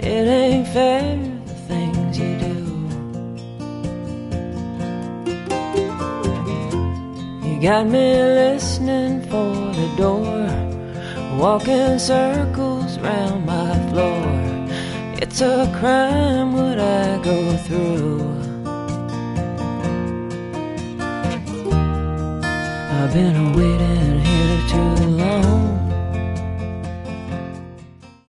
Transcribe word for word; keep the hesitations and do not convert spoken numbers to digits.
It ain't fair, the things you do. You got me listening for the door, walking circles round my floor. It's a crime what I go through. I've been waiting here to